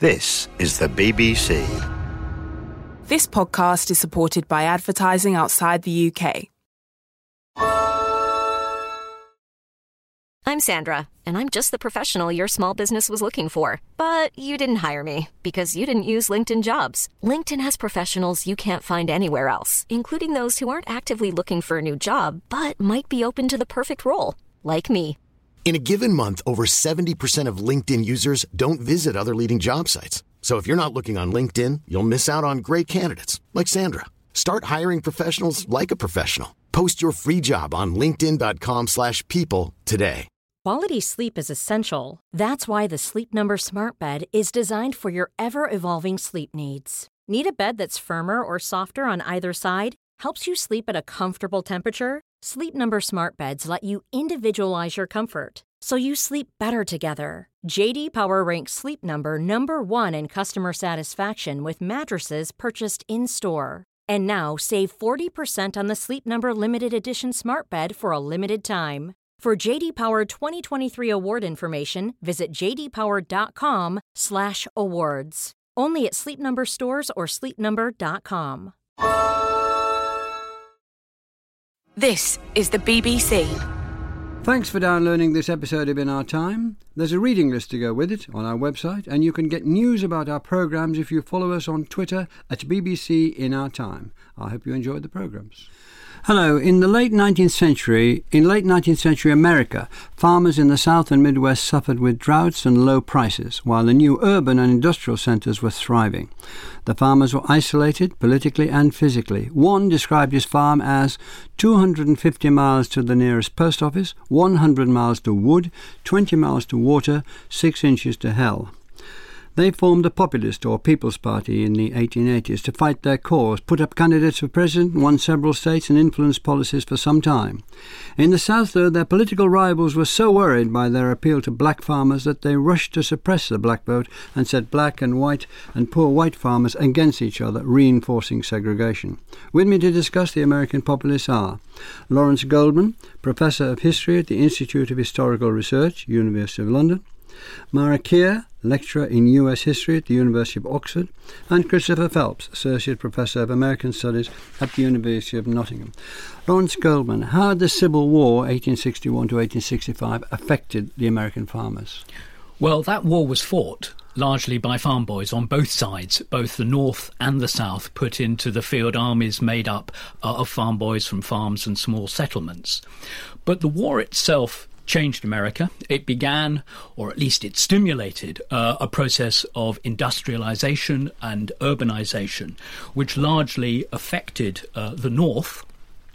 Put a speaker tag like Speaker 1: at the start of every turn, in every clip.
Speaker 1: This is the BBC.
Speaker 2: This podcast is supported by advertising outside the UK.
Speaker 3: I'm Sandra, and I'm just the professional your small business was looking for. But you didn't hire me because you didn't use LinkedIn Jobs. LinkedIn has professionals you can't find anywhere else, including those who aren't actively looking for a new job, but might be open to the perfect role, like me.
Speaker 4: In a given month, over 70% of LinkedIn users don't visit other leading job sites. So if you're not looking on LinkedIn, you'll miss out on great candidates like Sandra. Start hiring professionals like a professional. Post your free job on linkedin.com/people today.
Speaker 5: Quality sleep is essential. That's why the Sleep Number Smart Bed is designed for your ever-evolving sleep needs. Need a bed that's firmer or softer on either side? Helps you sleep at a comfortable temperature? Sleep Number Smart Beds let you individualize your comfort, so you sleep better together. J.D. Power ranks Sleep Number number one in customer satisfaction with mattresses purchased in-store. And now, save 40% on the Sleep Number Limited Edition Smart Bed for a limited time. For J.D. Power 2023 award information, visit jdpower.com/awards. Only at Sleep Number stores or sleepnumber.com.
Speaker 2: This is the BBC.
Speaker 6: Thanks for downloading this episode of In Our Time. There's a reading list to go with it on our website, and you can get news about our programmes if you follow us on Twitter at BBC In Our Time. I hope you enjoyed the programmes. Hello. In late 19th century America, farmers in the South and Midwest suffered with droughts and low prices, while the new urban and industrial centres were thriving. The farmers were isolated politically and physically. One described his farm as 250 miles to the nearest post office, 100 miles to wood, 20 miles to water, 6 inches to hell. They formed a populist or People's Party in the 1880s to fight their cause, put up candidates for president, won several states and influenced policies for some time. In the South, though, their political rivals were so worried by their appeal to black farmers that they rushed to suppress the black vote and set black and white and poor white farmers against each other, reinforcing segregation. With me to discuss the American populists are Lawrence Goldman, Professor of History at the Institute of Historical Research, University of London, Mara Keir, Lecturer in US History at the University of Oxford, and Christopher Phelps, Associate Professor of American Studies at the University of Nottingham. Lawrence Goldman, how had the Civil War, 1861 to 1865, affected the American farmers?
Speaker 7: Well, that war was fought largely by farm boys on both sides. Both the North and the South put into the field armies made up of farm boys from farms and small settlements. But the war itself changed America. It began, or at least it stimulated, a process of industrialization and urbanization, which largely affected the North,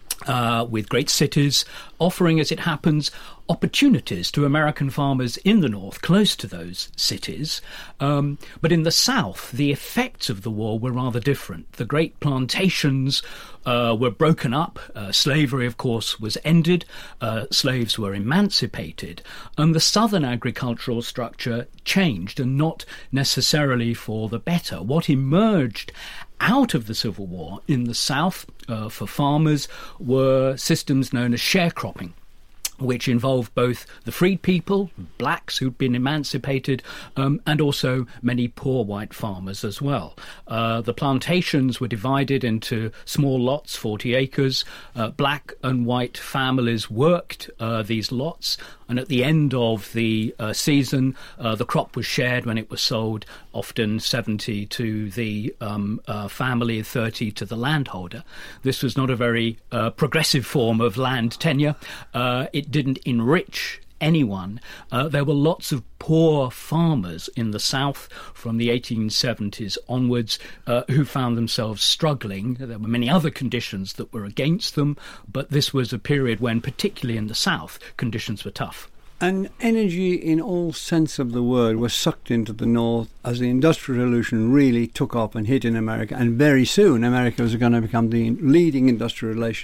Speaker 7: with great cities offering, as it happens, opportunities to American farmers in the North, close to those cities. But in the South, the effects of the war were rather different. The great plantations were broken up. Slavery, of course, was ended. Slaves were emancipated. And the Southern agricultural structure changed, and not necessarily for the better. What emerged out of the Civil War in the South for farmers were systems known as sharecropping, which involved both the freed people, blacks who'd been emancipated, and also many poor white farmers as well. The plantations were divided into small lots, 40 acres. Black and white families worked these lots, and at the end of the season, the crop was shared when it was sold, often 70 to the family, 30 to the landholder. This was not a very progressive form of land tenure. It didn't enrich anyone. There were lots of poor farmers in the South from the 1870s onwards who found themselves struggling. There were many other conditions that were against them, but this was a period when, particularly in the South, conditions were tough.
Speaker 6: And energy in all sense of the word was sucked into the North as the Industrial Revolution really took off and hit in America. And very soon America was going to become the leading industrial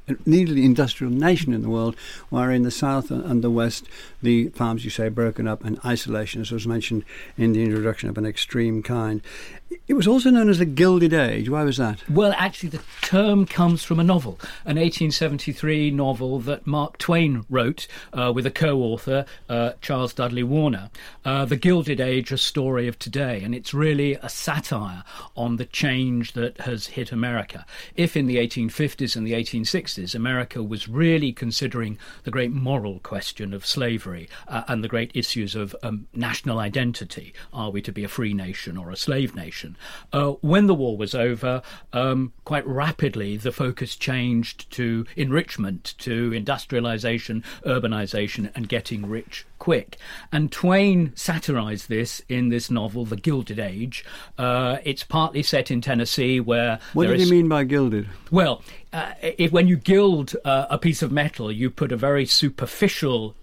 Speaker 6: nearly industrial nation in the world, where in the south and the west, the farms, you say, broken up and isolation, as was mentioned in the introduction, of an extreme kind. It was also known as the Gilded Age. Why was that?
Speaker 7: Well, actually, the term comes from a novel, an 1873 novel that Mark Twain wrote with a co-author, Charles Dudley Warner. The Gilded Age, a story of today, and it's really a satire on the change that has hit America. If in the 1850s and the 1860s, America was really considering the great moral question of slavery and the great issues of national identity, are we to be a free nation or a slave nation? When the war was over, quite rapidly the focus changed to enrichment, to industrialisation, urbanisation, and getting rich quick. And Twain satirised this in this novel, The Gilded Age. It's partly set in Tennessee, where...
Speaker 6: What did he mean by gilded?
Speaker 7: Well, when you gild a piece of metal, you put a very superficial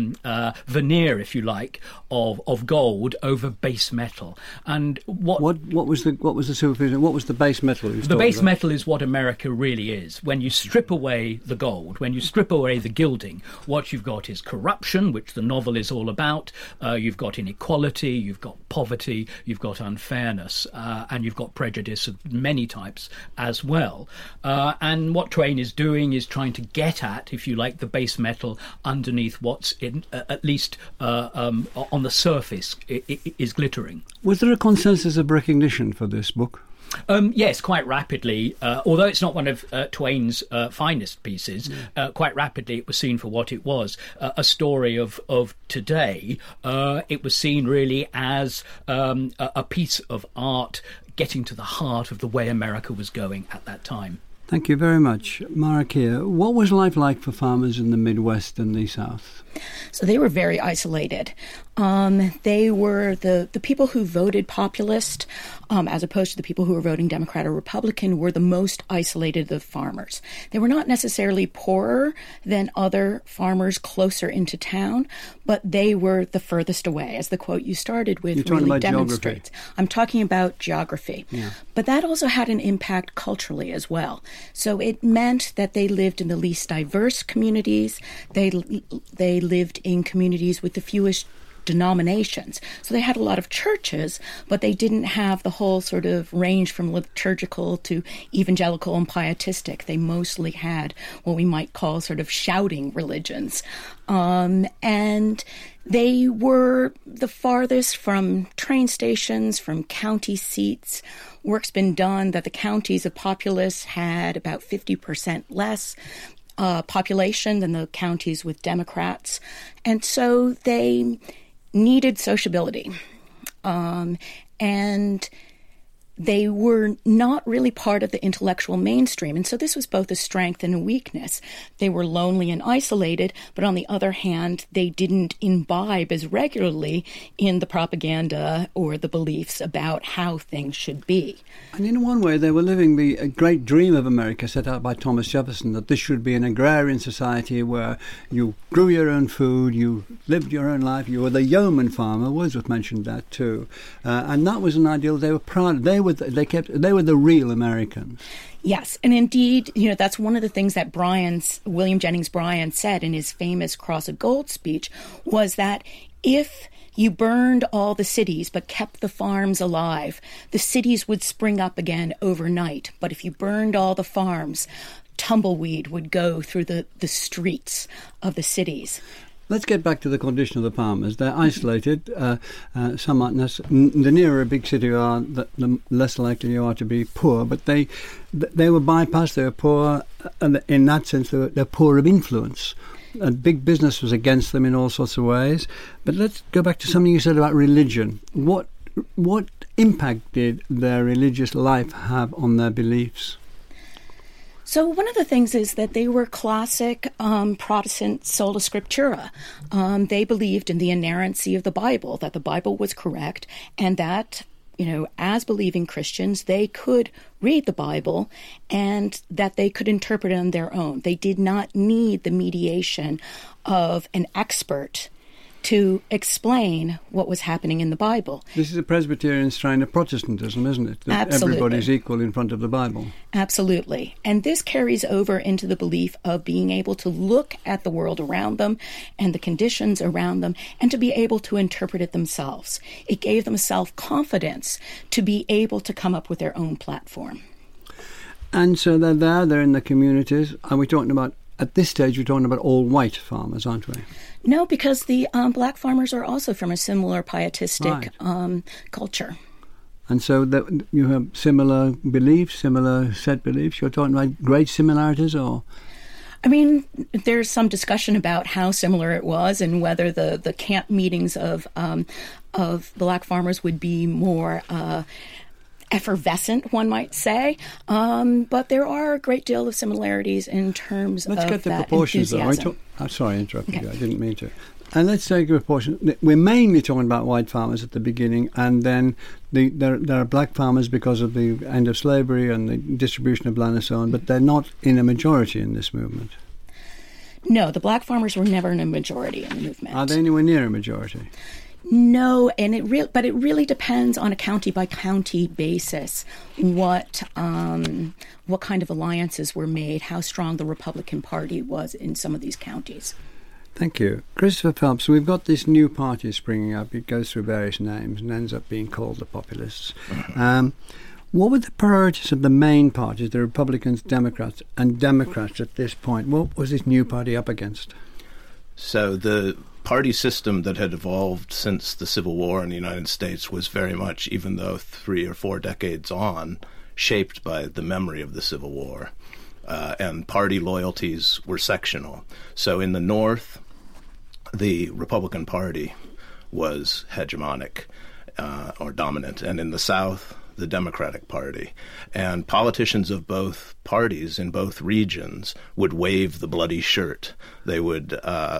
Speaker 7: veneer, if you like, of gold over base metal. And what was the superficial? What was the base metal? The base metal is what America really is. When you strip away the gold, when you strip away the gilding, what you've got is corruption, which the novel is all about. You've got inequality, you've got poverty, you've got unfairness, and you've got prejudice of many types as well. And what Twain is doing is trying to get at, if you like, the base metal underneath what's in, at least on the surface, is glittering.
Speaker 6: Was there a consensus of recognition for this book?
Speaker 7: Yes, quite rapidly. Although it's not one of Twain's finest pieces, quite rapidly it was seen for what it was, a story of today. It was seen really as a piece of art getting to the heart of the way America was going at that time.
Speaker 6: Thank you very much. Mara Keir, what was life like for farmers in the Midwest and the South?
Speaker 8: So they were very isolated. They were the people who voted populist, as opposed to the people who were voting Democrat or Republican, were the most isolated of farmers. They were not necessarily poorer than other farmers closer into town, but they were the furthest away, as the quote you started with really demonstrates. Geography. I'm talking about geography. Yeah. But that also had an impact culturally as well. So it meant that they lived in the least diverse communities. They lived in communities with the fewest denominations. So they had a lot of churches, but they didn't have the whole sort of range from liturgical to evangelical and pietistic. They mostly had what we might call sort of shouting religions. And they were the farthest from train stations, from county seats. Work's been done that the counties of populace had about 50% less population than the counties with Democrats. And so they needed sociability. And they were not really part of the intellectual mainstream. And so this was both a strength and a weakness. They were lonely and isolated, but on the other hand, they didn't imbibe as regularly in the propaganda or the beliefs about how things should be.
Speaker 6: And in one way, they were living the great dream of America set out by Thomas Jefferson, that this should be an agrarian society where you grew your own food, you lived your own life, you were the yeoman farmer. Wordsworth mentioned that too. And that was an ideal they were proud of. They were the real Americans.
Speaker 8: Yes, and indeed, that's one of the things that William Jennings Bryan said in his famous Cross of Gold speech, was that if you burned all the cities but kept the farms alive, the cities would spring up again overnight. But if you burned all the farms, tumbleweed would go through the streets of the cities.
Speaker 6: Let's get back to the condition of the farmers. They're isolated. Somewhat. The nearer a big city you are, the less likely you are to be poor. But they were bypassed. They were poor, and in that sense, they're poor of influence. And big business was against them in all sorts of ways. But let's go back to something you said about religion. What impact did their religious life have on their beliefs?
Speaker 8: So one of the things is that they were classic Protestant sola scriptura. They believed in the inerrancy of the Bible, that the Bible was correct, and that, as believing Christians, they could read the Bible and that they could interpret it on their own. They did not need the mediation of an expert to explain what was happening in the Bible.
Speaker 6: This is a Presbyterian strain of Protestantism, isn't it? That
Speaker 8: Absolutely.
Speaker 6: everybody's equal in front of the Bible.
Speaker 8: Absolutely. And this carries over into the belief of being able to look at the world around them and the conditions around them and to be able to interpret it themselves. It gave them self-confidence to be able to come up with their own platform.
Speaker 6: And so they're in the communities. And we're talking about, at this stage, we're talking about all white farmers, aren't we?
Speaker 8: No, because the black farmers are also from a similar pietistic culture.
Speaker 6: And so you have similar beliefs, similar set beliefs. You're talking about great similarities, or?
Speaker 8: I mean, there's some discussion about how similar it was and whether the camp meetings of black farmers would be more effervescent, one might say. But there are a great deal of similarities in terms of that enthusiasm. Let's get the proportions, though.
Speaker 6: Sorry, I interrupted you. I didn't mean to. And let's take a proportion. We're mainly talking about white farmers at the beginning, and then there are black farmers because of the end of slavery and the distribution of land and so on, but they're not in a majority in this movement.
Speaker 8: No, the black farmers were never in a majority in the movement.
Speaker 6: Are they anywhere near a majority?
Speaker 8: No, and it really depends on a county by county basis what kind of alliances were made, how strong the Republican Party was in some of these counties.
Speaker 6: Thank you. Christopher Phelps, we've got this new party springing up. It goes through various names and ends up being called the Populists. What were the priorities of the main parties, the Republicans, Democrats, and Democrats at this point? What was this new party up against?
Speaker 9: So the party system that had evolved since the Civil War in the United States was very much, even though 3 or 4 decades on, shaped by the memory of the Civil War. And party loyalties were sectional. So in the North, the Republican Party was hegemonic or dominant, and in the South, the Democratic Party. And politicians of both parties in both regions would wave the bloody shirt. They would,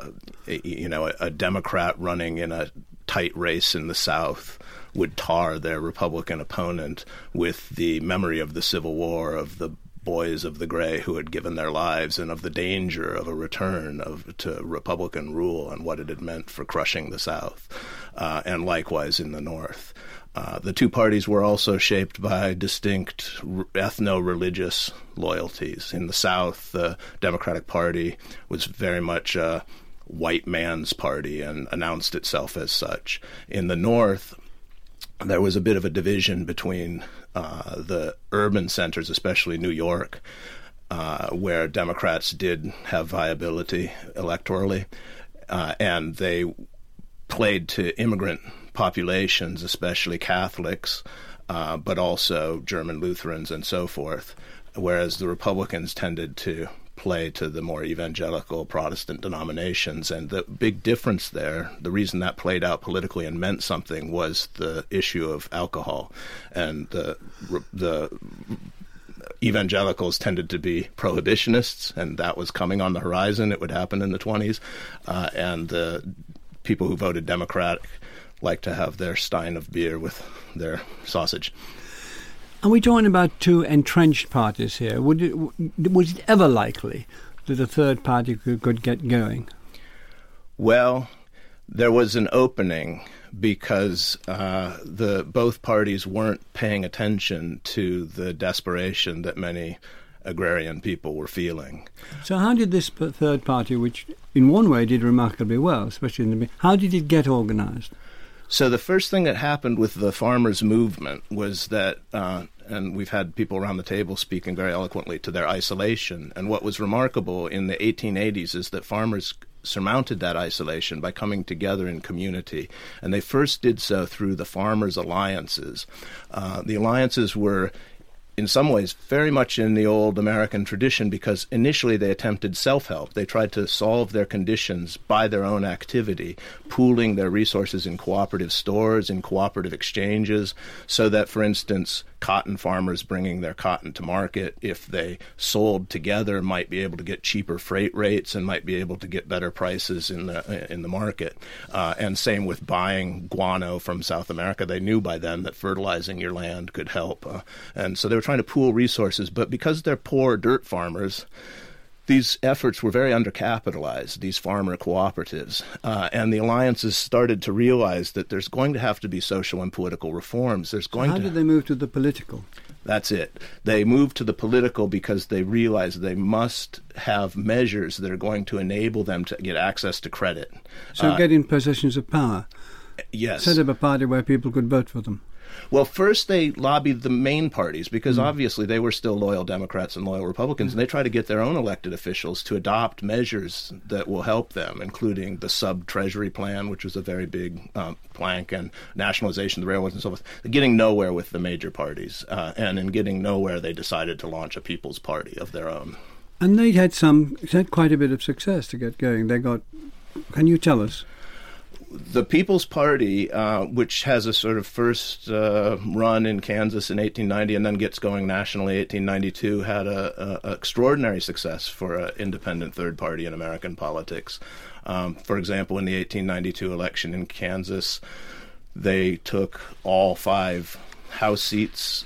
Speaker 9: a Democrat running in a tight race in the South would tar their Republican opponent with the memory of the Civil War, of the boys of the gray who had given their lives, and of the danger of a return to Republican rule and what it had meant for crushing the South, and likewise in the North. The two parties were also shaped by distinct ethno-religious loyalties. In the South, the Democratic Party was very much a white man's party and announced itself as such. In the North, there was a bit of a division between the urban centers, especially New York, where Democrats did have viability electorally, and they played to immigrant populations, especially Catholics, but also German Lutherans and so forth, whereas the Republicans tended to play to the more evangelical Protestant denominations. And the big difference there, the reason that played out politically and meant something, was the issue of alcohol. And the evangelicals tended to be prohibitionists, and that was coming on the horizon. It would happen in the 1920s. And the people who voted Democratic like to have their stein of beer with their sausage.
Speaker 6: Are we talking about two entrenched parties here? Was it ever likely that a third party could get going?
Speaker 9: Well, there was an opening because both parties weren't paying attention to the desperation that many agrarian people were feeling.
Speaker 6: So how did this third party, which in one way did remarkably well, especially how did it get organized?
Speaker 9: So the first thing that happened with the farmers' movement was that, and we've had people around the table speaking very eloquently to their isolation, and what was remarkable in the 1880s is that farmers surmounted that isolation by coming together in community, and they first did so through the farmers' alliances. The alliances were in some ways very much in the old American tradition, because initially they attempted self-help. They tried to solve their conditions by their own activity, pooling their resources in cooperative stores, in cooperative exchanges, so that, for instance, cotton farmers bringing their cotton to market, if they sold together, might be able to get cheaper freight rates and might be able to get better prices in the market. And same with buying guano from South America. They knew by then that fertilizing your land could help. And so they were trying to pool resources. But because they're poor dirt farmers, these efforts were very undercapitalized, these farmer cooperatives, and the alliances started to realize that there's going to have to be social and political reforms.
Speaker 6: How did they move to the political?
Speaker 9: That's it. They moved to the political because they realized they must have measures that are going to enable them to get access to credit.
Speaker 6: So get in positions of power.
Speaker 9: Yes.
Speaker 6: Set up a party where people could vote for them.
Speaker 9: Well, first they lobbied the main parties because obviously they were still loyal Democrats and loyal Republicans, and they tried to get their own elected officials to adopt measures that will help them, including the sub-treasury plan, which was a very big plank, and nationalization of the railroads and so forth. They're getting nowhere with the major parties, and in getting nowhere, they decided to launch a People's Party of their own.
Speaker 6: And they had quite a bit of success to get going. Can you tell us?
Speaker 9: The People's Party, which has a sort of first run in Kansas in 1890 and then gets going nationally in 1892, had a extraordinary success for an independent third party in American politics. For example, in the 1892 election in Kansas, they took all 5 House seats,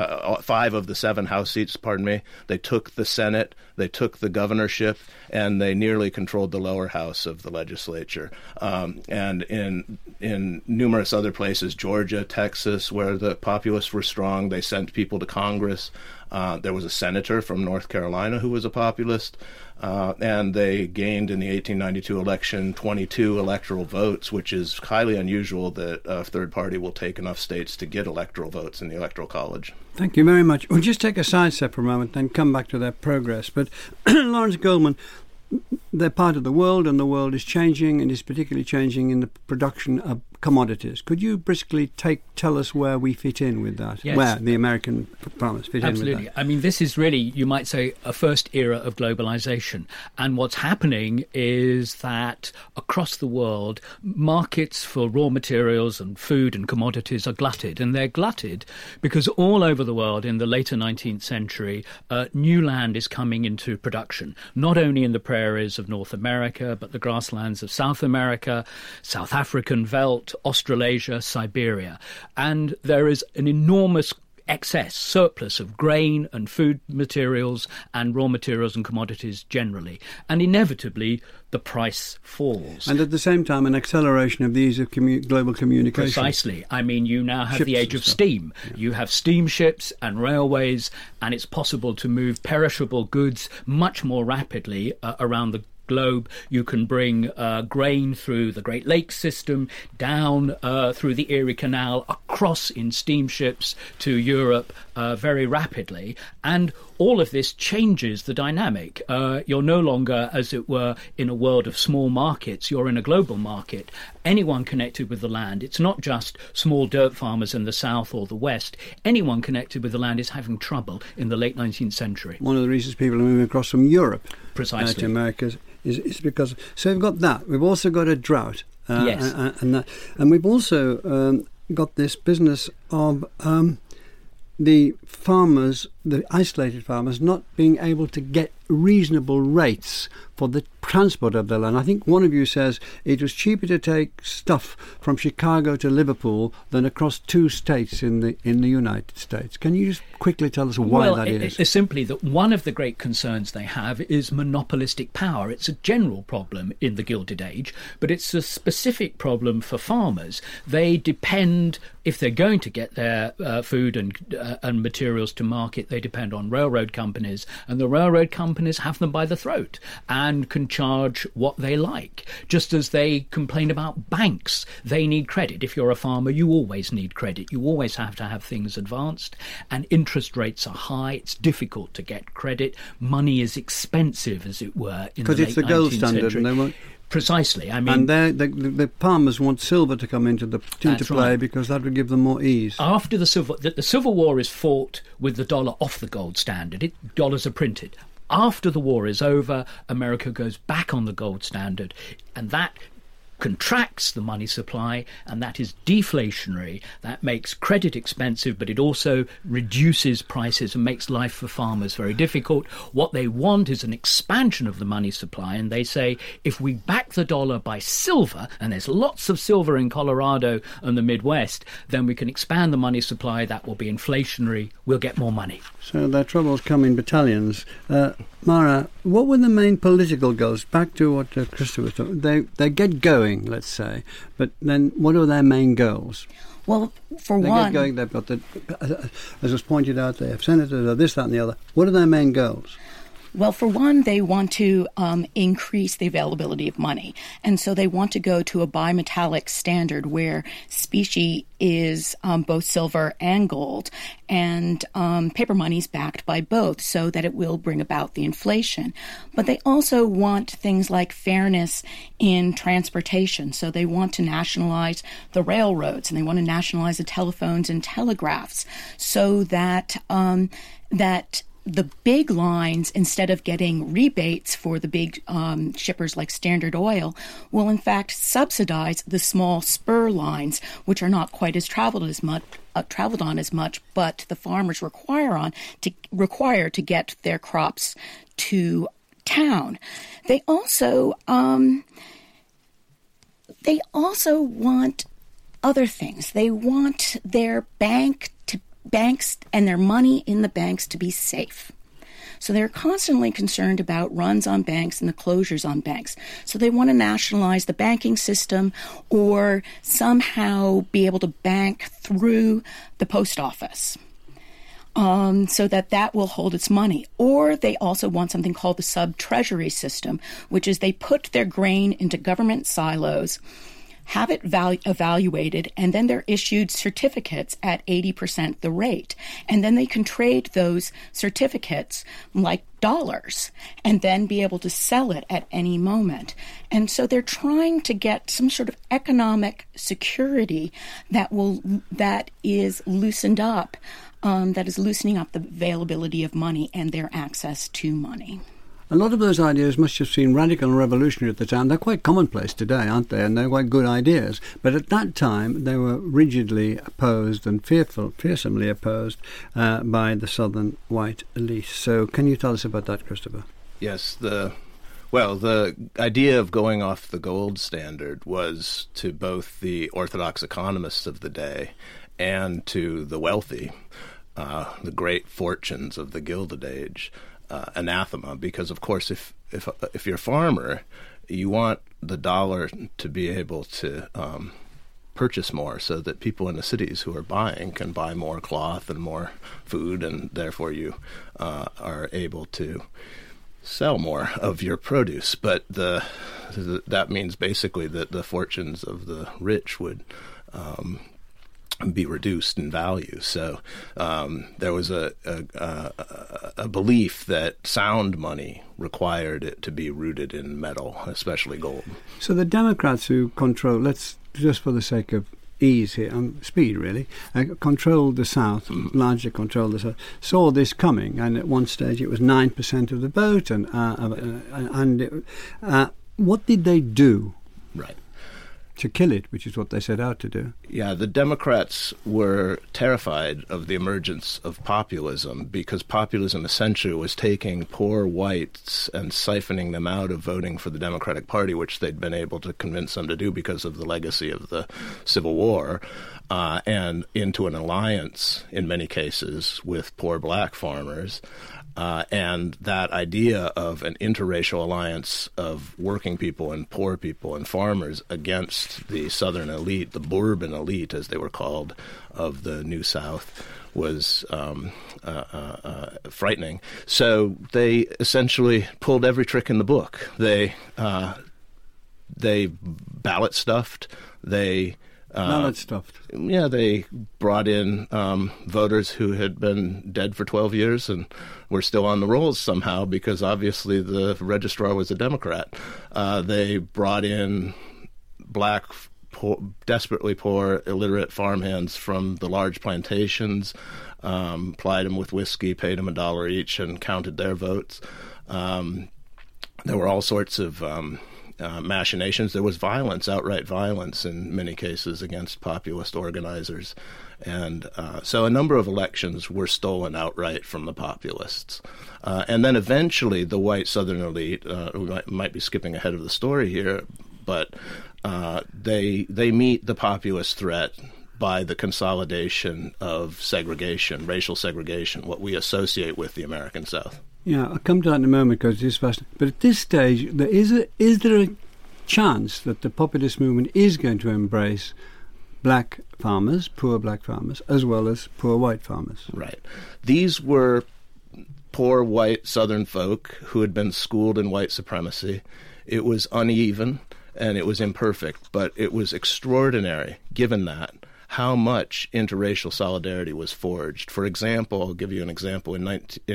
Speaker 9: 5 of the 7 House seats, They took the Senate, they took the governorship, and they nearly controlled the lower house of the legislature. And in numerous other places, Georgia, Texas, where the populists were strong, they sent people to Congress. There was a senator from North Carolina who was a populist. And they gained in the 1892 election 22 electoral votes, which is highly unusual that a third party will take enough states to get electoral votes in the Electoral College.
Speaker 6: Thank you very much. We'll just take a sidestep for a moment and come back to their progress. But Lawrence Goldman, they're part of the world, and the world is changing, and is particularly changing in the production of commodities. Could you briskly tell us where we fit in with that?
Speaker 7: Yes.
Speaker 6: Where the American farmers fit in with that?
Speaker 7: Absolutely. I mean, this is really, you might say, a first era of globalization. And what's happening is that across the world, markets for raw materials and food and commodities are glutted. And they're glutted because all over the world in the later 19th century, new land is coming into production, not only in the prairies of North America, but the grasslands of South America, South African veldt, Australasia, Siberia. And there is an enormous surplus of grain and food materials and raw materials and commodities generally. And inevitably, the price falls.
Speaker 6: And at the same time, an acceleration of the ease of global communication.
Speaker 7: Precisely. I mean, you now have
Speaker 6: Ships
Speaker 7: the age of
Speaker 6: stuff.
Speaker 7: steam.
Speaker 6: Yeah.
Speaker 7: You have steamships and railways, and it's possible to move perishable goods much more rapidly around the globe. You can bring grain through the Great Lakes system, down through the Erie Canal, across in steamships to Europe very rapidly. And all of this changes the dynamic. You're no longer, as it were, in a world of small markets. You're in a global market. Anyone connected with the land, it's not just small dirt farmers in the south or the west. Anyone connected with the land is having trouble in the late 19th century.
Speaker 6: One of the reasons people are moving across from Europe
Speaker 7: Precisely.
Speaker 6: to America is because... So we've got that. We've also got a drought.
Speaker 7: Yes.
Speaker 6: And we've also got this business of the farmers, the isolated farmers, not being able to get reasonable rates for the transport of their land. I think one of you says it was cheaper to take stuff from Chicago to Liverpool than across 2 states in the United States. Can you just quickly tell us why that is?
Speaker 7: It's simply that one of the great concerns they have is monopolistic power. It's a general problem in the Gilded Age, but it's a specific problem for farmers. They depend, if they're going to get their food and materials to market, they depend on railroad companies, and the railroad companies have them by the throat and can charge what they like. Just as they complain about banks, they need credit. If you're a farmer, you always need credit. You always have to have things advanced, and interest rates are high. It's difficult to get credit. Money is expensive, as it were, in the late 19th century. Because it's the gold standard, and they won't...
Speaker 6: Precisely. I mean, and the farmers want silver to come into play, because that would give them more ease.
Speaker 7: After the Civil War is fought with the dollar off the gold standard. Dollars are printed. After the war is over, America goes back on the gold standard, and that contracts the money supply, and that is deflationary. That makes credit expensive, but it also reduces prices and makes life for farmers very difficult. What they want is an expansion of the money supply, and they say if we back the dollar by silver, and there's lots of silver in Colorado and the Midwest, then we can expand the money supply. That will be inflationary. We'll get more money.
Speaker 6: So their troubles come in battalions. Mara, what were the main political goals? Back to what Christopher was talking. They get going, let's say, but then what are their main goals?
Speaker 8: Well, for
Speaker 6: they
Speaker 8: one...
Speaker 6: get going, they've got as was pointed out, they have senators or this, that and the other. What are their main goals?
Speaker 8: Well, for one, they want to increase the availability of money. And so they want to go to a bimetallic standard where specie is both silver and gold, and paper money is backed by both so that it will bring about the inflation. But they also want things like fairness in transportation. So they want to nationalize the railroads, and they want to nationalize the telephones and telegraphs so that the big lines, instead of getting rebates for the big shippers like Standard Oil, will in fact subsidize the small spur lines, which are not quite as traveled on as much, but the farmers require to get their crops to town. They also want other things. They want their banks and their money in the banks to be safe. So they're constantly concerned about runs on banks and the closures on banks. So they want to nationalize the banking system or somehow be able to bank through the post office so that will hold its money. Or they also want something called the sub-treasury system, which is they put their grain into government silos, have it evaluated, and then they're issued certificates at 80% the rate. And then they can trade those certificates like dollars and then be able to sell it at any moment. And so they're trying to get some sort of economic security that is loosening up the availability of money and their access to money.
Speaker 6: A lot of those ideas must have seemed radical and revolutionary at the time. They're quite commonplace today, aren't they? And they're quite good ideas. But at that time, they were rigidly opposed and fearsomely opposed by the southern white elite. So can you tell us about that, Christopher?
Speaker 9: Yes. The idea of going off the gold standard was to both the orthodox economists of the day and to the wealthy, the great fortunes of the Gilded Age, anathema, because of course if you're a farmer, you want the dollar to be able to purchase more so that people in the cities who are buying can buy more cloth and more food, and therefore you are able to sell more of your produce. But that means basically that the fortunes of the rich would be reduced in value. So there was a belief that sound money required it to be rooted in metal, especially gold. So
Speaker 6: the Democrats who control, let's just for the sake of ease here, speed really, controlled the South, largely controlled the South, saw this coming, and at one stage it was 9% of the vote, and what did they do? Right. To kill it, which is what they set out to do.
Speaker 9: Yeah, the Democrats were terrified of the emergence of populism because populism essentially was taking poor whites and siphoning them out of voting for the Democratic Party, which they'd been able to convince them to do because of the legacy of the Civil War, and into an alliance, in many cases, with poor black farmers. And that idea of an interracial alliance of working people and poor people and farmers against the Southern elite, the Bourbon elite, as they were called, of the New South, was frightening. So they essentially pulled every trick in the book. They ballot stuffed.
Speaker 6: Ballot stuffed.
Speaker 9: Yeah, they brought in voters who had been dead for 12 years and were still on the rolls somehow because obviously the registrar was a Democrat. They brought in black, desperately poor, illiterate farmhands from the large plantations, plied them with whiskey, paid them $1 each, and counted their votes. There were all sorts of machinations. There was violence, outright violence in many cases against populist organizers. And so a number of elections were stolen outright from the populists. And then eventually the white Southern elite, we might be skipping ahead of the story here, but they meet the populist threat by the consolidation of segregation, racial segregation, what we associate with the American South.
Speaker 6: Yeah, I'll come to that in a moment because it's fascinating. But at this stage, is there a chance that the populist movement is going to embrace black farmers, poor black farmers, as well as poor white farmers?
Speaker 9: Right. These were poor white Southern folk who had been schooled in white supremacy. It was uneven and it was imperfect, but it was extraordinary, given that, how much interracial solidarity was forged. For example, I'll give you an example. In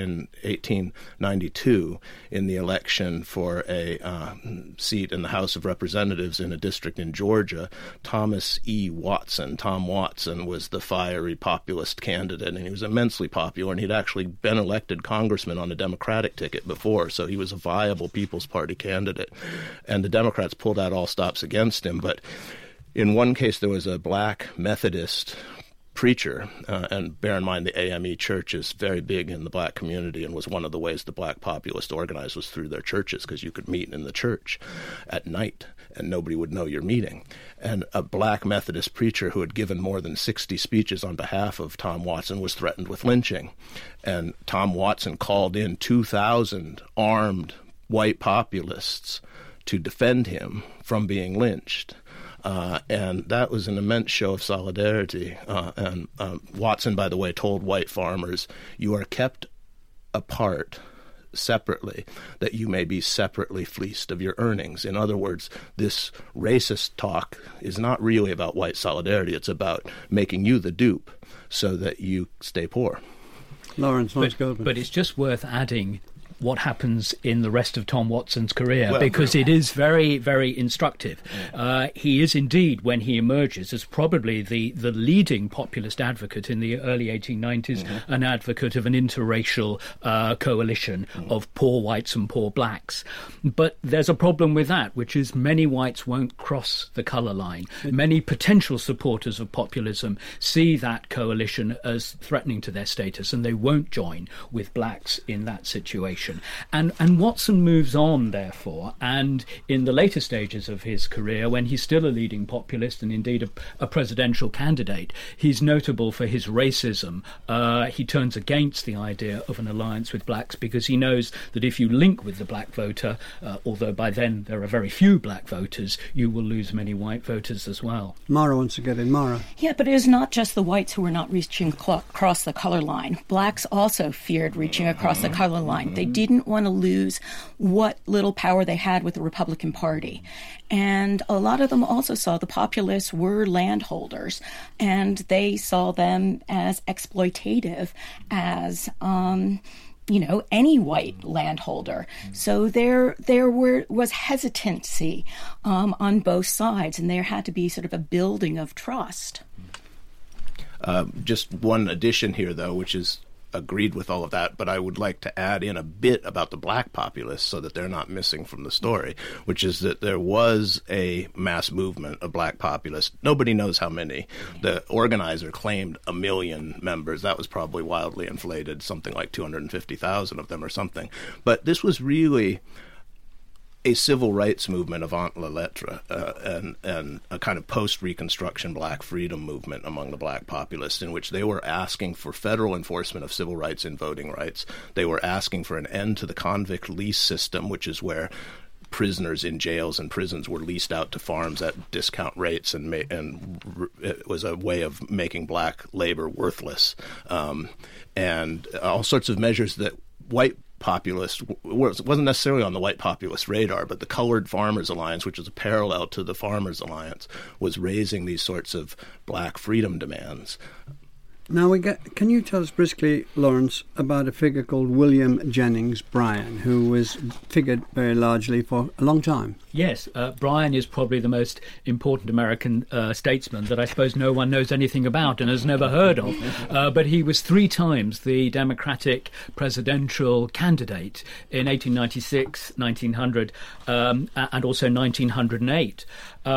Speaker 9: 1892, in the election for a seat in the House of Representatives in a district in Georgia, Thomas E. Watson, Tom Watson, was the fiery populist candidate, and he was immensely popular, and he'd actually been elected congressman on a Democratic ticket before, so he was a viable People's Party candidate. And the Democrats pulled out all stops against him, but in one case, there was a black Methodist preacher, and bear in mind the AME Church is very big in the black community and was one of the ways the black populists organized was through their churches, because you could meet in the church at night and nobody would know you're meeting. And a black Methodist preacher who had given more than 60 speeches on behalf of Tom Watson was threatened with lynching. And Tom Watson called in 2,000 armed white populists to defend him from being lynched. And that was an immense show of solidarity. And Watson, by the way, told white farmers, "You are kept apart separately, that you may be separately fleeced of your earnings." In other words, this racist talk is not really about white solidarity. It's about making you the dupe so that you stay poor.
Speaker 6: Lawrence,
Speaker 7: but it's just worth adding what happens in the rest of Tom Watson's career, because it is very, very instructive. He is indeed, when he emerges, as probably the leading populist advocate in the early 1890s, an advocate of an interracial coalition of poor whites and poor blacks. But there's a problem with that, which is many whites won't cross the colour line. Many potential supporters of populism see that coalition as threatening to their status, and they won't join with blacks in that situation. And Watson moves on, therefore, and in the later stages of his career, when he's still a leading populist and indeed a presidential candidate, he's notable for his racism. He turns against the idea of an alliance with blacks because he knows that if you link with the black voter, although by then there are very few black voters, you will lose many white voters as well.
Speaker 6: Mara wants to get in. Mara.
Speaker 8: Yeah, but it is not just the whites who were not reaching across the colour line. Blacks also feared reaching across the colour line. They didn't want to lose what little power they had with the Republican Party. And a lot of them also saw the populists were landholders, and they saw them as exploitative as any white landholder. So there was hesitancy on both sides, and there had to be sort of a building of trust.
Speaker 9: Just one addition here, though, which is agreed with all of that, but I would like to add in a bit about the black populists so that they're not missing from the story, which is that there was a mass movement of black populists. Nobody knows how many. The organizer claimed 1 million members. That was probably wildly inflated, something like 250,000 of them or something. But this was really a civil rights movement avant la lettre, and a kind of post-Reconstruction black freedom movement among the black populists, in which they were asking for federal enforcement of civil rights and voting rights. They were asking for an end to the convict lease system, which is where prisoners in jails and prisons were leased out to farms at discount rates, and it was a way of making black labor worthless, and all sorts of measures that white populist wasn't necessarily on the white populist radar, but the Colored Farmers Alliance, which is a parallel to the Farmers Alliance, was raising these sorts of black freedom demands.
Speaker 6: Now, can you tell us briskly, Lawrence, about a figure called William Jennings Bryan, who was figured very largely for a long time?
Speaker 7: Yes, Bryan is probably the most important American statesman that I suppose no one knows anything about and has never heard of. But he was 3 times the Democratic presidential candidate in 1896, 1900, and also 1908.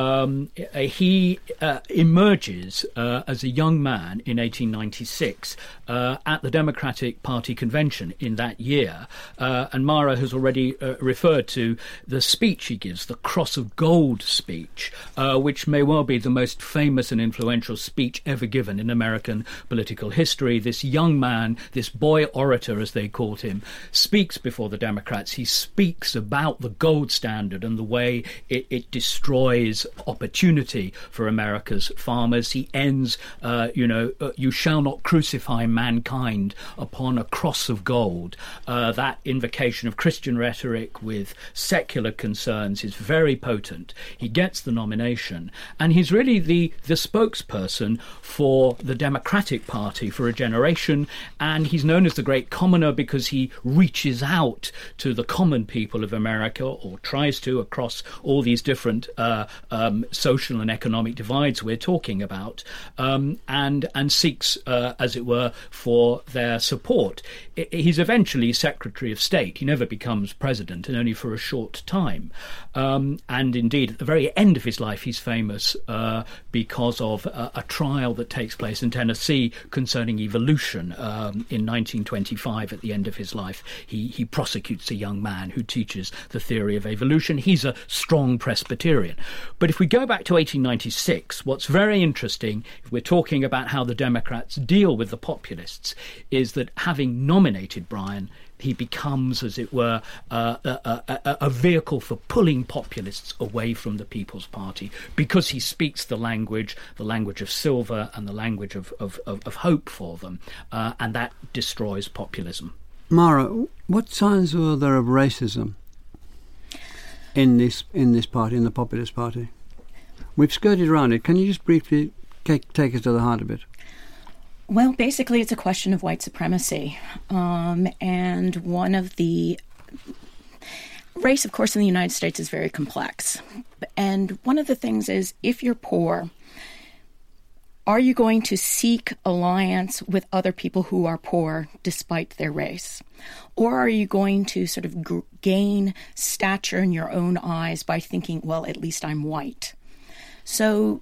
Speaker 7: He emerges as a young man in 1896 at the Democratic Party convention in that year. And Mara has already referred to the speech he gives, the Cross of Gold speech, which may well be the most famous and influential speech ever given in American political history. This young man, this boy orator, as they called him, speaks before the Democrats. He speaks about the gold standard and the way it destroys opportunity for America's farmers. He ends, you shall not crucify mankind upon a cross of gold. That invocation of Christian rhetoric with secular concerns is very potent. He gets the nomination, and he's really the spokesperson for the Democratic Party for a generation, and he's known as the great commoner because he reaches out to the common people of America, or tries to, across all these different social and economic divides we're talking about, and seeks, as it were, for their support. He's eventually Secretary of State. He never becomes president, and only for a short time. And indeed, at the very end of his life, he's famous because of a trial that takes place in Tennessee concerning evolution. In 1925, at the end of his life, he prosecutes a young man who teaches the theory of evolution. He's a strong Presbyterian. But if we go back to 1896, what's very interesting, if we're talking about how the Democrats deal with the populists, is that having nominated Bryan, he becomes, as it were, a vehicle for pulling populists away from the People's Party, because he speaks the language of silver and the language of hope for them, and that destroys populism.
Speaker 6: Mara, what signs were there of racism in this party, in the Populist Party? We've skirted around it. Can you just briefly take us to the heart of it?
Speaker 8: Well, basically, it's a question of white supremacy. And one of the race, of course, in the United States is very complex. And one of the things is, if you're poor, are you going to seek alliance with other people who are poor despite their race? Or are you going to sort of gain stature in your own eyes by thinking, well, at least I'm white? So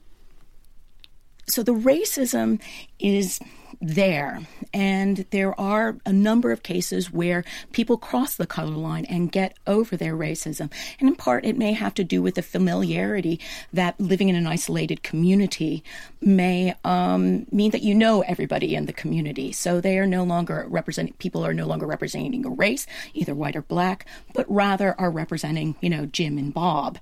Speaker 8: the racism is there, and there are a number of cases where people cross the color line and get over their racism. And in part, it may have to do with the familiarity that living in an isolated community may mean that you know everybody in the community. So they are no longer people are no longer representing a race, either white or black, but rather are representing, Jim and Bob.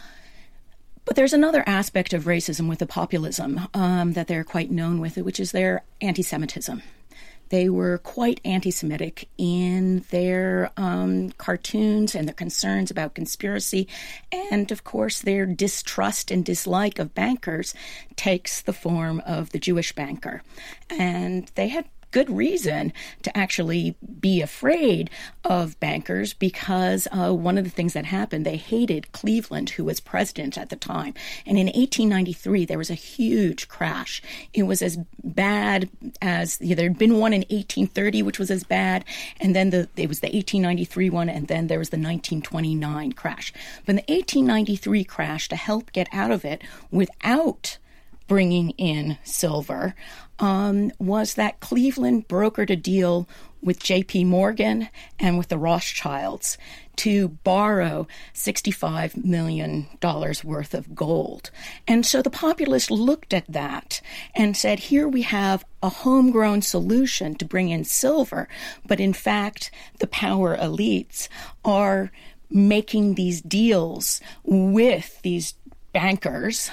Speaker 8: But there's another aspect of racism with the populism that they're quite known with, which is their anti-Semitism. They were quite anti-Semitic in their cartoons and their concerns about conspiracy. And, of course, their distrust and dislike of bankers takes the form of the Jewish banker. And they had good reason to actually be afraid of bankers, because one of the things that happened, they hated Cleveland, who was president at the time. And in 1893, there was a huge crash. It was as bad as there had been one in 1830, which was as bad. And then it was the 1893 one, and then there was the 1929 crash. But in the 1893 crash, to help get out of it without bringing in silver, was that Cleveland brokered a deal with J.P. Morgan and with the Rothschilds to borrow $65 million worth of gold. And so the populists looked at that and said, here we have a homegrown solution to bring in silver, but in fact, the power elites are making these deals with these bankers,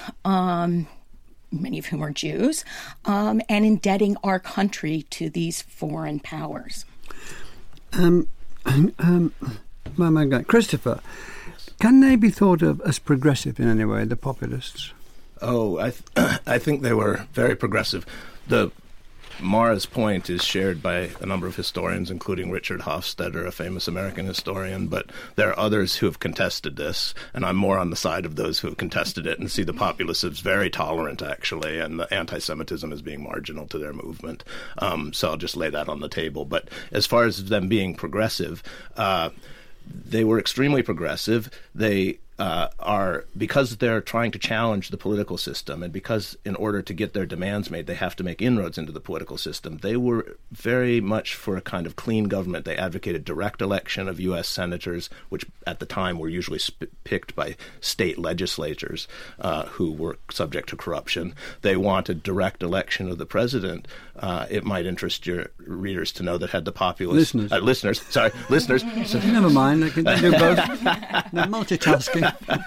Speaker 8: many of whom are Jews, and indebting our country to these foreign powers.
Speaker 6: Christopher, can they be thought of as progressive in any way, the populists?
Speaker 9: Oh, I think they were very progressive. The Mara's point is shared by a number of historians, including Richard Hofstadter, a famous American historian, but there are others who have contested this, and I'm more on the side of those who have contested it and see the populists as very tolerant, actually, and the anti-Semitism as being marginal to their movement. So I'll just lay that on the table. But as far as them being progressive, they were extremely progressive. They are, because they're trying to challenge the political system, and because in order to get their demands made, they have to make inroads into the political system, they were very much for a kind of clean government. They advocated direct election of U.S. senators, which at the time were usually picked by state legislators who were subject to corruption. They wanted direct election of the president. It might interest your readers to know that had the populace... Listeners.
Speaker 6: Never mind, they can do both. They're multitasking.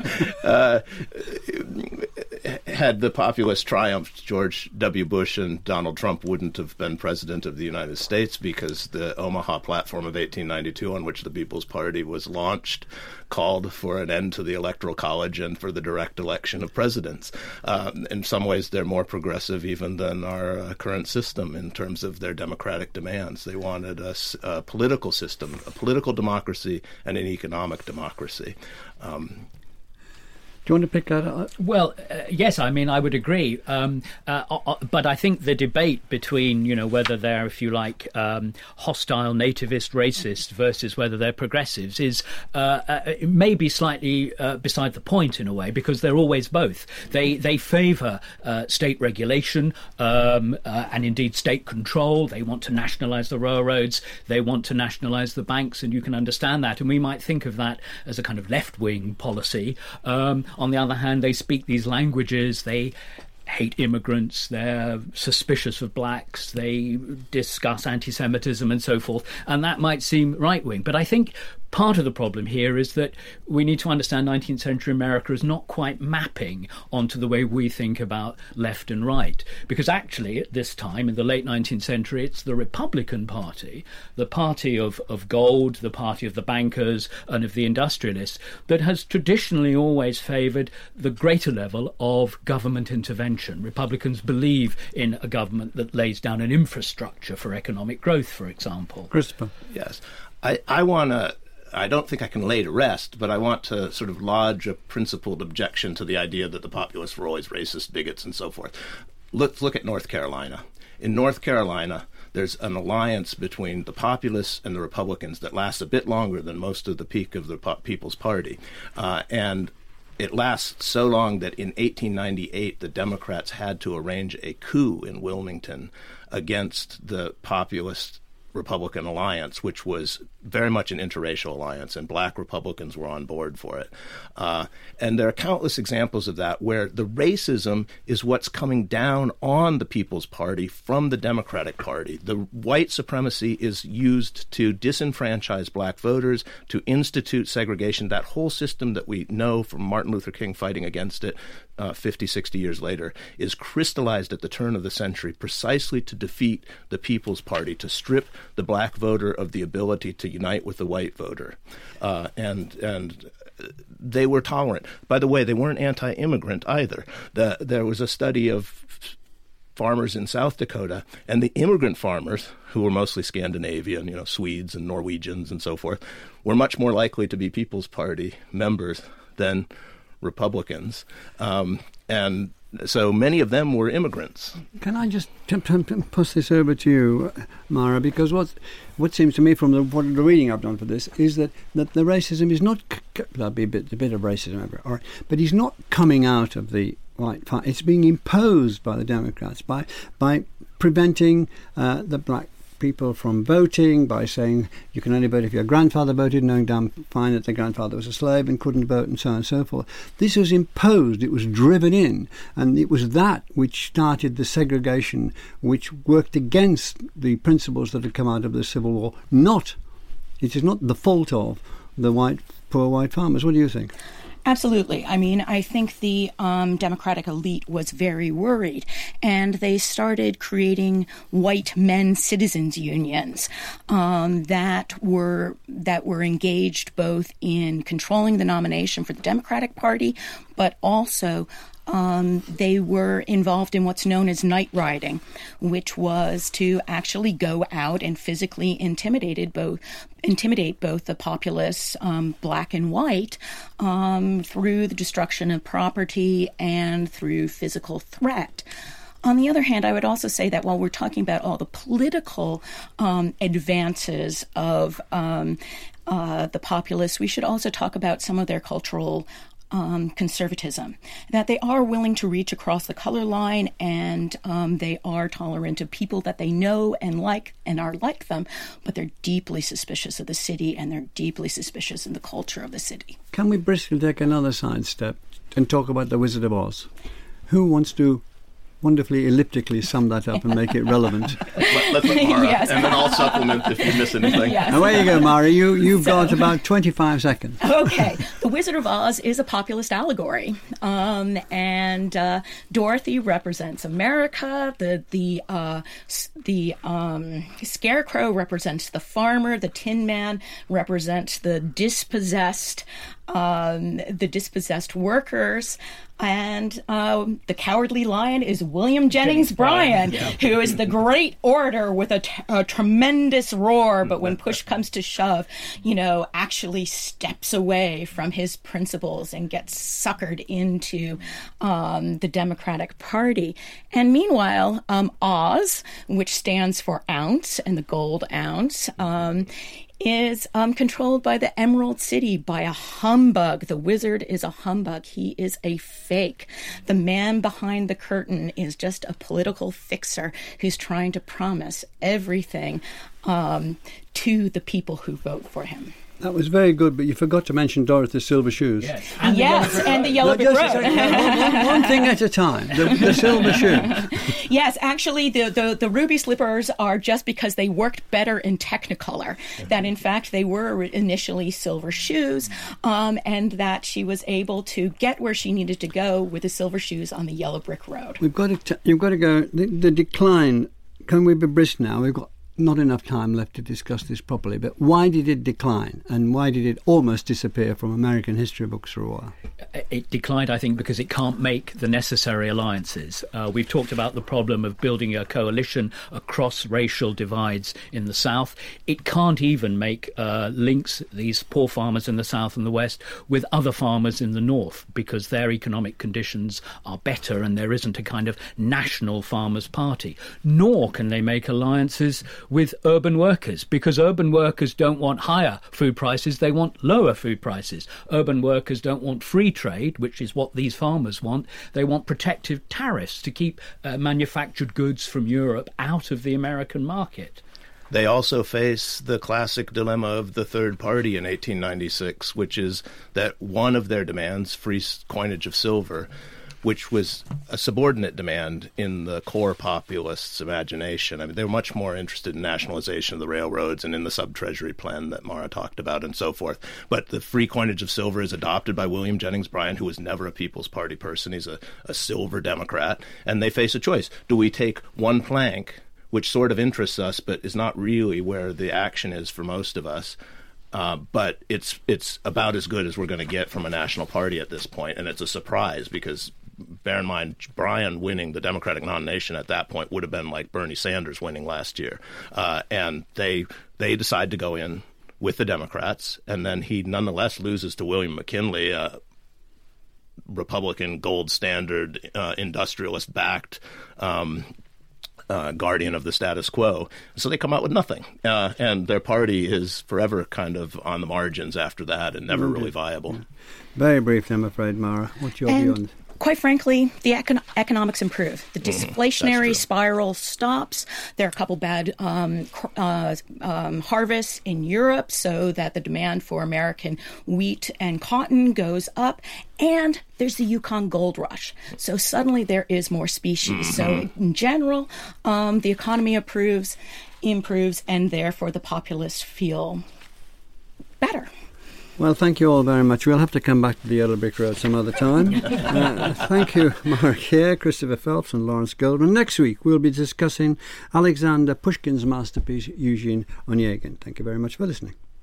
Speaker 9: Had the populists triumphed, George W. Bush and Donald Trump wouldn't have been president of the United States, because the Omaha Platform of 1892, on which the People's Party was launched, called for an end to the Electoral College and for the direct election of presidents. In some ways, they're more progressive even than our current system in terms of their democratic demands. They wanted a political system, a political democracy, and an economic democracy.
Speaker 6: Do you want to pick that up?
Speaker 7: Well, yes, I mean, I would agree. But I think the debate between, whether they're, if you like, hostile nativist racists versus whether they're progressives is maybe slightly beside the point in a way, because they're always both. They favour state regulation and indeed state control. They want to nationalise the railroads. They want to nationalise the banks, and you can understand that. And we might think of that as a kind of left-wing policy. On the other hand, they speak these languages, they hate immigrants, they're suspicious of blacks, they discuss anti-Semitism and so forth, and that might seem right-wing. But I think part of the problem here is that we need to understand 19th century America is not quite mapping onto the way we think about left and right. Because actually, at this time, in the late 19th century, it's the Republican Party, the party of gold, the party of the bankers and of the industrialists, that has traditionally always favoured the greater level of government intervention. Republicans believe in a government that lays down an infrastructure for economic growth, for example.
Speaker 6: Christopher.
Speaker 9: Yes. I don't think I can lay to rest, but I want to sort of lodge a principled objection to the idea that the populists were always racist, bigots, and so forth. Let's look at North Carolina. In North Carolina, there's an alliance between the populists and the Republicans that lasts a bit longer than most of the peak of the People's Party. And it lasts so long that in 1898, the Democrats had to arrange a coup in Wilmington against the populist Republican alliance, which was very much an interracial alliance, and black Republicans were on board for it. And there are countless examples of that where the racism is what's coming down on the People's Party from the Democratic Party. The white supremacy is used to disenfranchise black voters, to institute segregation. That whole system that we know from Martin Luther King fighting against it 50, 60 years later is crystallized at the turn of the century precisely to defeat the People's Party, to strip the black voter of the ability to unite with the white voter. And they were tolerant. By the way, they weren't anti-immigrant either. There was a study of farmers in South Dakota, and the immigrant farmers, who were mostly Scandinavian, Swedes and Norwegians and so forth, were much more likely to be People's Party members than Republicans. And so many of them were immigrants.
Speaker 6: Can I just pass this over to you, Mara? Because what seems to me from the reading I've done for this is that the racism is not... There'll be a bit of racism over it, all right, but he's not coming out of the white party. It's being imposed by the Democrats by preventing the black people from voting, by saying you can only vote if your grandfather voted, knowing damn fine that their grandfather was a slave and couldn't vote, and so on and so forth. This was imposed, it was driven in, and it was that which started the segregation, which worked against the principles that had come out of the Civil War. It is not the fault of the poor white farmers. What do you think?
Speaker 8: Absolutely. I mean, I think the Democratic elite was very worried, and they started creating white men citizens unions that were engaged both in controlling the nomination for the Democratic Party, but also they were involved in what's known as night riding, which was to actually go out and physically intimidate both the populace, black and white, through the destruction of property and through physical threat. On the other hand, I would also say that while we're talking about all the political advances of the populace, we should also talk about some of their cultural conservatism, that they are willing to reach across the color line, and they are tolerant of people that they know and like and are like them, but they're deeply suspicious of the city, and they're deeply suspicious of the culture of the city.
Speaker 6: Can we briskly take another sidestep and talk about The Wizard of Oz? Who wants to wonderfully elliptically sum that up and make it relevant?
Speaker 9: Let's let Mara, yes. And then I'll supplement if you miss anything.
Speaker 8: Yes.
Speaker 6: Away you go, Mara. You've got about 25 seconds.
Speaker 8: Okay. The Wizard of Oz is a populist allegory, and Dorothy represents America. The Scarecrow represents the farmer. The Tin Man represents the dispossessed workers. And the Cowardly Lion is William Jennings Bryan, who is the great orator with a tremendous roar, but when push comes to shove, actually steps away from his principles and gets suckered into the Democratic Party. And meanwhile, Oz, which stands for ounce and the gold ounce, is controlled by the Emerald City, by a humbug. The wizard is a humbug. He is a fake. The man behind the curtain is just a political fixer who's trying to promise everything to the people who vote for him.
Speaker 6: That was very good, but you forgot to mention Dorothy's silver shoes.
Speaker 8: Yes, and the Yellow Brick Road.
Speaker 6: One thing at a time. The silver shoes.
Speaker 8: Yes, actually, the ruby slippers are just because they worked better in Technicolor. That, in fact, they were initially silver shoes, and that she was able to get where she needed to go with the silver shoes on the Yellow Brick Road.
Speaker 6: You've got to go. The decline. Can we be brisk now? We've got not enough time left to discuss this properly, but why did it decline, and why did it almost disappear from American history books for a while?
Speaker 7: It declined, I think, because it can't make the necessary alliances. We've talked about the problem of building a coalition across racial divides in the South. It can't even make links, these poor farmers in the South and the West, with other farmers in the North, because their economic conditions are better and there isn't a kind of national farmers' party. Nor can they make alliances with urban workers, because urban workers don't want higher food prices, they want lower food prices. Urban workers don't want free trade, which is what these farmers want. They want protective tariffs to keep manufactured goods from Europe out of the American market.
Speaker 9: They also face the classic dilemma of the Third Party in 1896, which is that one of their demands, free coinage of silver, which was a subordinate demand in the core populists' imagination. I mean, they were much more interested in nationalization of the railroads and in the sub-treasury plan that Mara talked about and so forth. But the free coinage of silver is adopted by William Jennings Bryan, who was never a People's Party person. He's a silver Democrat. And they face a choice. Do we take one plank, which sort of interests us but is not really where the action is for most of us, but it's about as good as we're going to get from a national party at this point, and it's a surprise because bear in mind, Bryan winning the Democratic nomination at that point would have been like Bernie Sanders winning last year. And they decide to go in with the Democrats, and then he nonetheless loses to William McKinley, a Republican gold standard, industrialist-backed guardian of the status quo. So they come out with nothing. And their party is forever kind of on the margins after that and never really viable.
Speaker 6: Very briefly, I'm afraid, Mara. What's your view on this?
Speaker 8: Quite frankly, the economics improve. The deflationary spiral stops. There are a couple bad harvests in Europe, so that the demand for American wheat and cotton goes up. And there's the Yukon gold rush. So suddenly there is more species. So in general, the economy improves, and therefore the populists feel better.
Speaker 6: Well, thank you all very much. We'll have to come back to the Yellow Brick Road some other time. Thank you, Mark Hare, Christopher Phelps and Lawrence Goldman. Next week, we'll be discussing Alexander Pushkin's masterpiece, Eugene Onegin. Thank you very much for listening.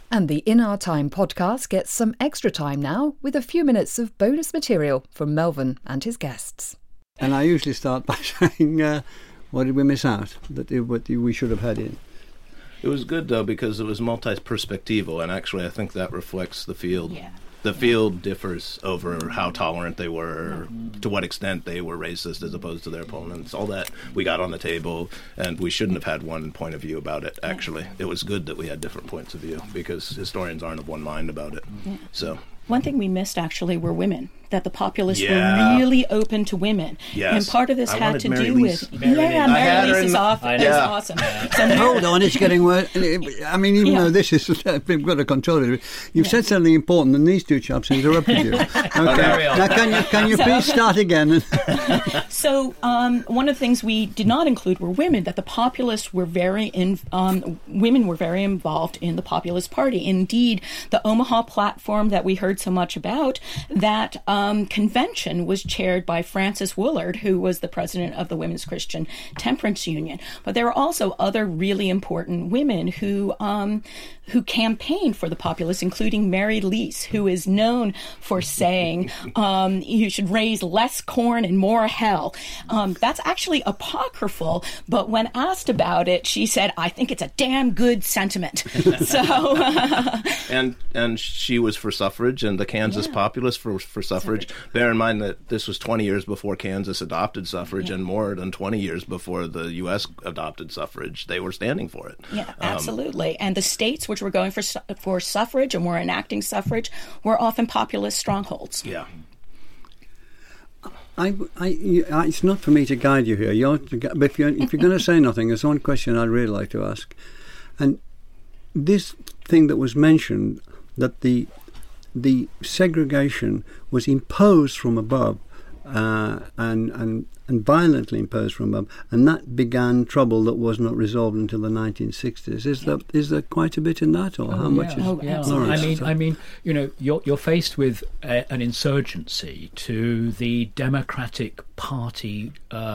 Speaker 10: And the In Our Time podcast gets some extra time now with a few minutes of bonus material from Melvyn and his guests.
Speaker 6: And I usually start by saying, what did we miss out that we should have had in?
Speaker 9: It was good, though, because it was multi-perspectival, and actually I think that reflects the field.
Speaker 8: Yeah.
Speaker 9: The field differs over how tolerant they were, to what extent they were racist as opposed to their opponents. All that we got on the table, and we shouldn't have had one point of view about it, actually. It was good that we had different points of view, because historians aren't of one mind about it.
Speaker 8: Yeah.
Speaker 9: So
Speaker 8: one thing we missed, actually, were women. That the populists were really open to women.
Speaker 9: Yes.
Speaker 8: And part of this had to do with...
Speaker 7: Mary
Speaker 8: Lise is awesome. So
Speaker 6: Hold on, it's getting worse. I mean, even though this is... We've got to control it. You've said something important and these two chaps interrupted you. Okay. Now, can you please start again?
Speaker 8: So, one of the things we did not include were women, that the populists were women were very involved in the Populist Party. Indeed, the Omaha platform that we heard so much about, that convention was chaired by Frances Willard, who was the president of the Women's Christian Temperance Union. But there were also other really important women who campaigned for the populists, including Mary Lise, who is known for saying you should raise less corn and more hell. That's actually apocryphal, but when asked about it, she said, I think it's a damn good sentiment. So,
Speaker 9: and she was for suffrage, and the Kansas populists for suffrage. Bear in mind that this was 20 years before Kansas adopted suffrage, and more than 20 years before the U.S. adopted suffrage. They were standing for it.
Speaker 8: Yeah, absolutely. And the states which were going for suffrage and were enacting suffrage were often populist strongholds.
Speaker 9: Yeah.
Speaker 6: It's not for me to guide you here. But if you're going to say nothing, there's one question I'd really like to ask. And this thing that was mentioned, that the segregation was imposed from above and violently imposed from above, and that began trouble that was not resolved until the 1960s. Is there quite a bit in that, or how much is?
Speaker 7: I mean, you know, you're faced with an insurgency to the Democratic Party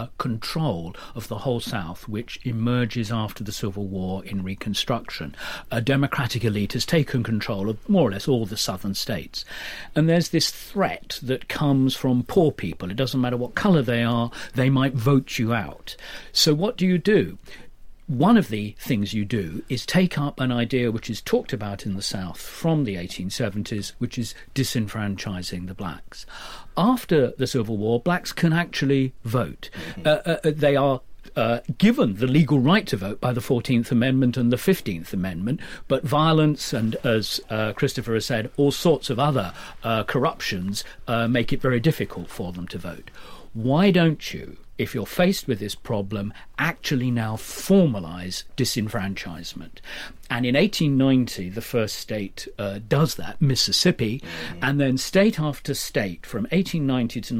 Speaker 7: control of the whole South, which emerges after the Civil War in Reconstruction. A Democratic elite has taken control of more or less all the southern states, and there's this threat that comes from poor people. It doesn't matter what colour they are. They might vote you out. So what do? One of the things you do is take up an idea which is talked about in the South from the 1870s, which is disenfranchising the blacks. After the Civil War, blacks can actually vote. They are given the legal right to vote by the 14th Amendment and the 15th Amendment, but violence and, as Christopher has said, all sorts of other corruptions make it very difficult for them to vote. Why don't you, if you're faced with this problem, actually now formalise disenfranchisement? And in 1890, the first state does that, Mississippi, and then state after state, from 1890 to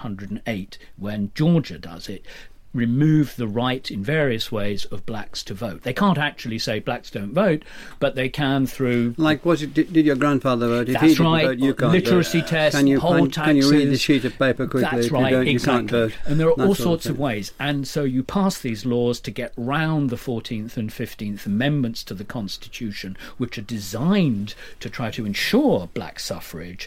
Speaker 7: 1908, when Georgia does it, remove the right in various ways of blacks to vote. They can't actually say blacks don't vote, but they can through...
Speaker 6: Like, did your grandfather vote? If
Speaker 7: that's
Speaker 6: he
Speaker 7: right.
Speaker 6: Vote, you can't
Speaker 7: literacy
Speaker 6: vote.
Speaker 7: tests,
Speaker 6: poll taxes. Can you read the sheet of paper quickly?
Speaker 7: That's
Speaker 6: if
Speaker 7: right,
Speaker 6: you can't vote.
Speaker 7: And there are all sorts of ways. And so you pass these laws to get round the 14th and 15th Amendments to the Constitution, which are designed to try to ensure black suffrage,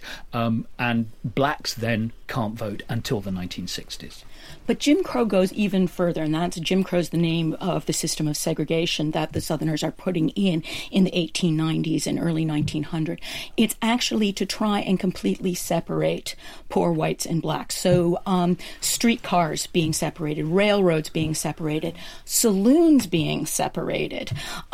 Speaker 7: and blacks then can't vote until the 1960s.
Speaker 8: But Jim Crow goes even further, and that's Jim Crow's the name of the system of segregation that the Southerners are putting in the 1890s and early 1900. It's actually to try and completely separate poor whites and blacks. So streetcars being separated, railroads being separated, saloons being separated,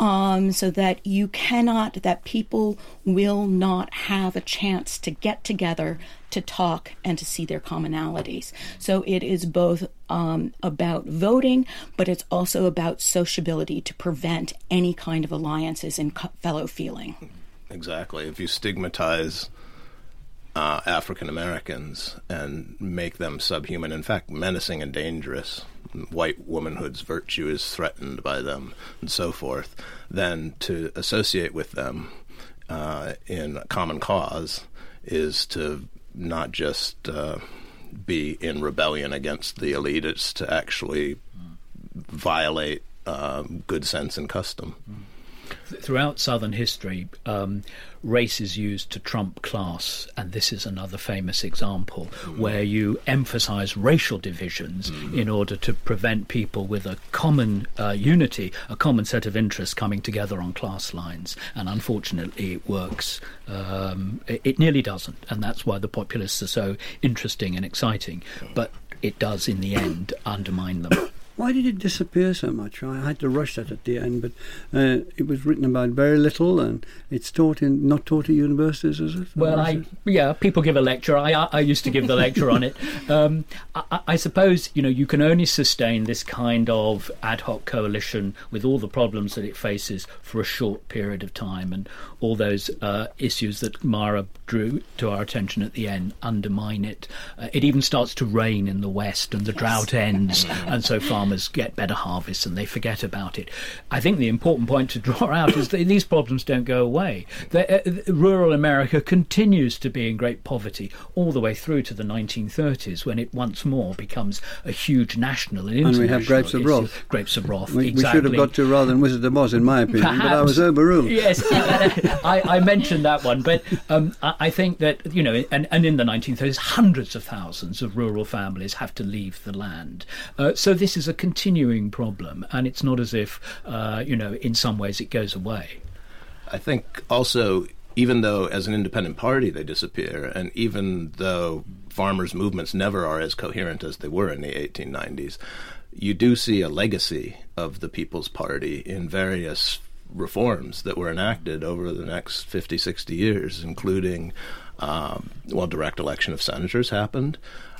Speaker 8: so that that people will not have a chance to get together, to talk, and to see their commonalities. So it is both about voting, but it's also about sociability to prevent any kind of alliances and fellow feeling.
Speaker 9: Exactly. If you stigmatize African Americans and make them subhuman, in fact, menacing and dangerous, white womanhood's virtue is threatened by them, and so forth, then to associate with them in a common cause is to not just be in rebellion against the elite, it's to actually violate good sense and custom.
Speaker 7: throughout Southern history, race is used to trump class, and this is another famous example where you emphasize racial divisions in order to prevent people with a common unity, a common set of interests coming together on class lines. And unfortunately, it works. It nearly doesn't, and that's why the populists are so interesting and exciting. But it does, in the end, undermine them.
Speaker 6: Why did it disappear so much? I had to rush that at the end, but it was written about very little, and it's not taught at universities, is it?
Speaker 7: Well, people give a lecture. I used to give the lecture on it. I suppose, you can only sustain this kind of ad hoc coalition with all the problems that it faces for a short period of time, and all those issues that Mara drew to our attention at the end undermine it. It even starts to rain in the west, and the drought ends, and so farmers get better harvests and they forget about it. I think the important point to draw out is that these problems don't go away. Rural America continues to be in great poverty all the way through to the 1930s, when it once more becomes a huge national and international. And we have
Speaker 6: Grapes of Wrath.
Speaker 7: Grapes of Wrath,
Speaker 6: exactly.
Speaker 7: We
Speaker 6: should have got to rather than Wizard of Oz, in my opinion,
Speaker 7: Perhaps.
Speaker 6: but I was overruled.
Speaker 7: Yes, I mentioned that one, but I think that, and in the 1930s, hundreds of thousands of rural families have to leave the land. So this is a continuing problem, and it's not as if, in some ways it goes away.
Speaker 9: I think also, even though as an independent party they disappear, and even though farmers' movements never are as coherent as they were in the 1890s, you do see a legacy of the People's Party in various reforms that were enacted over the next 50, 60 years, including, direct election of senators happened.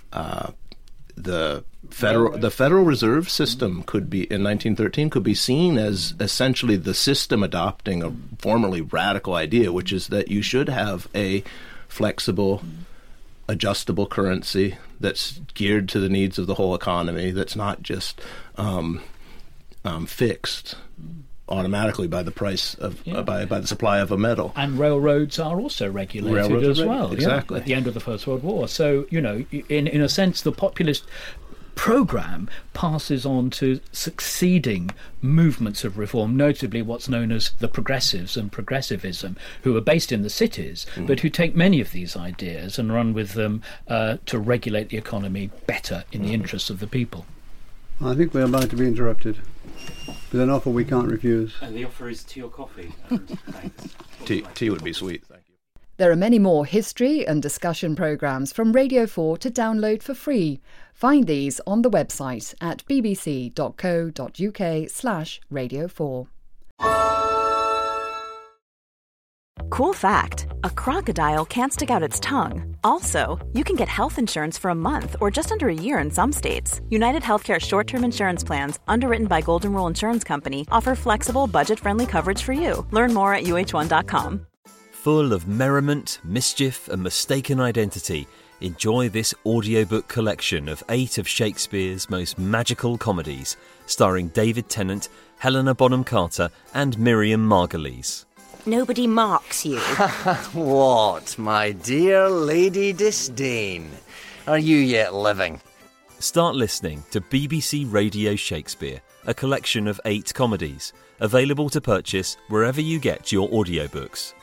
Speaker 9: The Federal Reserve System could be, in 1913, could be seen as essentially the system adopting a formerly radical idea, which is that you should have a flexible, adjustable currency that's geared to the needs of the whole economy, that's not just fixed automatically by the price of by the supply of a metal.
Speaker 7: And railroads are also regulated as well.
Speaker 9: Exactly.
Speaker 7: At the end of the First World War. So, in a sense, the populist program passes on to succeeding movements of reform, notably what's known as the progressives and progressivism, who are based in the cities, but who take many of these ideas and run with them to regulate the economy better in the interests of the people.
Speaker 6: I think we're about to be interrupted with an offer we can't refuse.
Speaker 11: And the offer is tea or coffee. And thanks.
Speaker 9: Tea would be sweet, thank you.
Speaker 10: There are many more history and discussion programmes from Radio 4 to download for free. Find these on the website at bbc.co.uk/Radio 4.
Speaker 12: Cool fact, a crocodile can't stick out its tongue. Also, you can get health insurance for a month or just under a year in some states. United Healthcare short-term insurance plans, underwritten by Golden Rule Insurance Company, offer flexible, budget-friendly coverage for you. Learn more at uh1.com.
Speaker 13: Full of merriment, mischief and mistaken identity, enjoy this audiobook collection of 8 of Shakespeare's most magical comedies, starring David Tennant, Helena Bonham Carter and Miriam Margolyes.
Speaker 14: Nobody marks you.
Speaker 15: What, my dear Lady Disdain? Are you yet living?
Speaker 13: Start listening to BBC Radio Shakespeare, a collection of 8 comedies, available to purchase wherever you get your audiobooks.